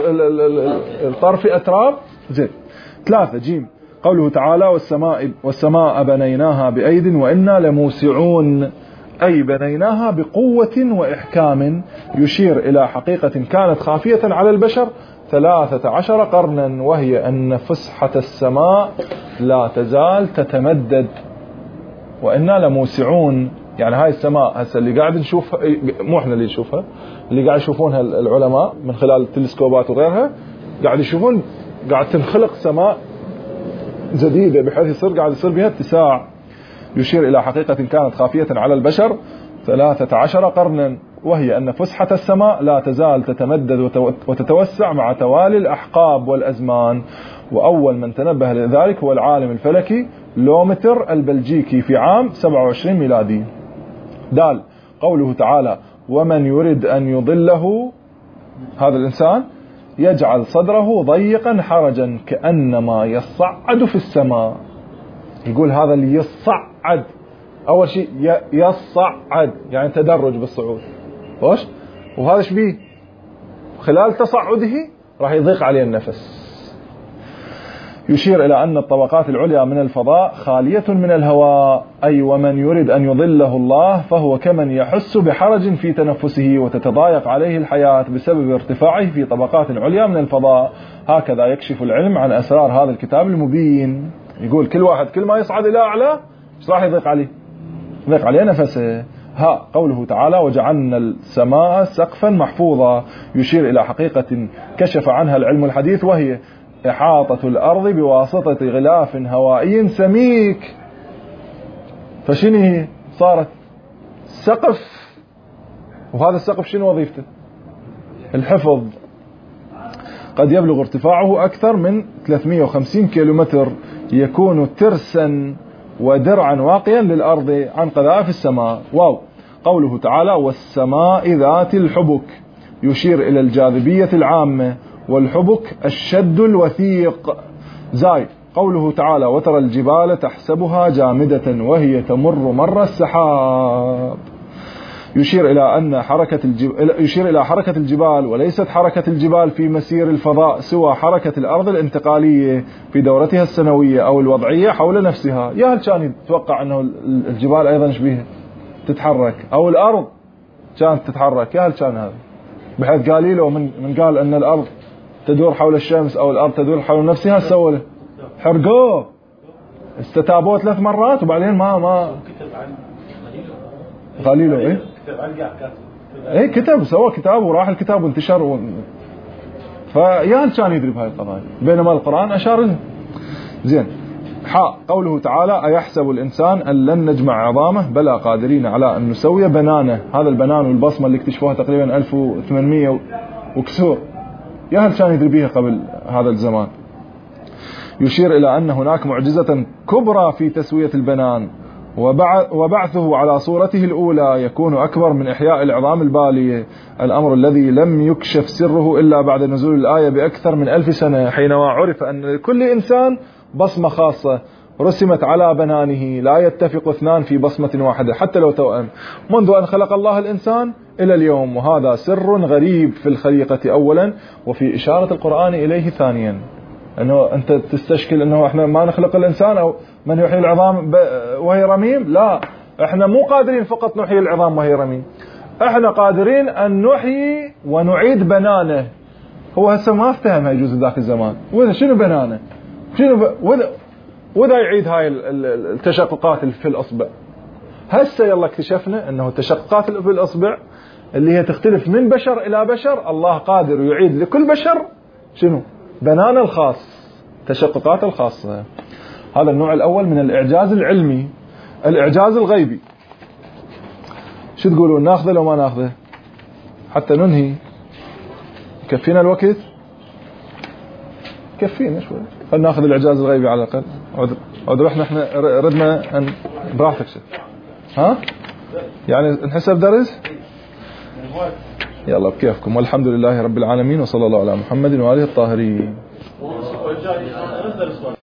الطرف أتراب. زين. 3 جيم قوله تعالى والسماء بنيناها بأيد وإنا لموسعون، أي بنيناها بقوة وإحكام، يشير إلى حقيقة كانت خافية على البشر 13 قرنا، وهي أن فسحة السماء لا تزال تتمدد. وإنا لموسعون يعني هاي السماء هسه اللي قاعد نشوفها، مو احنا اللي نشوفها، اللي قاعد يشوفونها العلماء من خلال التلسكوبات وغيرها، قاعد يشوفون قاعد تنخلق سماء جديدة بحيث قاعد يصير بها اتساع، يشير إلى حقيقة كانت خافية على البشر 13 قرنا، وهي أن فسحة السماء لا تزال تتمدد وتتوسع مع توالي الأحقاب والأزمان. وأول من تنبه لذلك هو العالم الفلكي لومتر البلجيكي في عام 27 ميلادي. دال قوله تعالى ومن يرد أن يضله، هذا الإنسان يجعل صدره ضيقا حرجا كأنما يصعد في السماء. يقول هذا اللي يصعد، أول شيء يصعد يعني تدرج بالصعود، وهذا شبيه خلال تصعده راح يضيق عليه النفس. يشير إلى أن الطبقات العليا من الفضاء خالية من الهواء، أي ومن يرد أن يضله الله فهو كمن يحس بحرج في تنفسه وتتضايق عليه الحياة بسبب ارتفاعه في طبقات عليا من الفضاء. هكذا يكشف العلم عن أسرار هذا الكتاب المبين. يقول كل واحد كل ما يصعد إلى أعلى ايش راح يضيق عليه؟ يضيق عليه نفسه. قوله تعالى وجعلنا السماء سقفا محفوظا، يشير إلى حقيقة كشف عنها العلم الحديث، وهي إحاطة الأرض بواسطة غلاف هوائي سميك. فشنو صارت سقف، وهذا السقف شنو وظيفته؟ الحفظ. قد يبلغ ارتفاعه أكثر من 350 كيلومتر، يكون ترسا ودرعا واقيا للأرض عن قذائف السماء. قوله تعالى والسماء ذات الحبك، يشير إلى الجاذبية العامة، والحبك الشد الوثيق. قوله تعالى وترى الجبال تحسبها جامدة وهي تمر مر السحاب، يشير إلى حركة الجبال، وليست حركة الجبال في مسير الفضاء سوى حركة الأرض الانتقالية في دورتها السنوية أو الوضعية حول نفسها. يا هل كان يتوقع أنه الجبال أيضا شبيها تتحرك، أو الأرض كانت تتحرك؟ يا هل كان هذا؟ بحيث قاليله من قال أن الأرض تدور حول الشمس أو الأرض تدور حول نفسها، سوى له حرقوه، استتابوه 3 مرات وبعدين ما غاليله كتب سوى كتاب وراح الكتاب وانتشر فيا كان يدري بهاي القضايا، بينما القرآن أشار له. زين. قوله تعالى: أيحسب الإنسان أن لن نجمع عظامه بلى قادرين على أن نسوي بنانه. هذا البنان والبصمة اللي اكتشفوها تقريبا 1800 وكسور، يا هل كان يدري بها قبل هذا الزمان. يشير إلى أن هناك معجزة كبرى في تسوية البنان، وبعثه على صورته الأولى يكون أكبر من إحياء العظام البالية، الأمر الذي لم يكشف سره إلا بعد نزول الآية بأكثر من 1000 سنة، حينما عرف أن لكل إنسان بصمة خاصة رسمت على بنانه، لا يتفق 2 في بصمة واحدة حتى لو توأم، منذ أن خلق الله الإنسان إلى اليوم. وهذا سر غريب في الخليقة أولا، وفي إشارة القرآن إليه ثانيا. أنه أنت تستشكل أنه إحنا ما نخلق الإنسان أو من يحيي العظام وهي رميم. لا، إحنا مو قادرين فقط نحيي العظام وهي رميم، إحنا قادرين أن نحيي ونعيد بنانه. هو هسه ما افتهم هاي جزء ذاك الزمان، وإذا شنو بنانه، وإذا يعيد هاي التشققات في الأصبع. هسه يلا اكتشفنا أنه التشققات في الأصبع اللي هي تختلف من بشر إلى بشر، الله قادر يعيد لكل بشر شنو؟ بنان الخاص، تشققات الخاصة. هذا النوع الأول من الإعجاز العلمي. الإعجاز الغيبي شو تقولون، ناخذه لو ما ناخذه حتى ننهي؟ كفينا الوقت؟ كفينا شوي، خلنا ناخذ الإعجاز الغيبي على الأقل. عود رحنا احنا ردنا أن براحتك ها يعني نحسب درس. يلا بكيفكم، والحمد لله رب العالمين، وصلى الله على محمد وآله الطاهرين.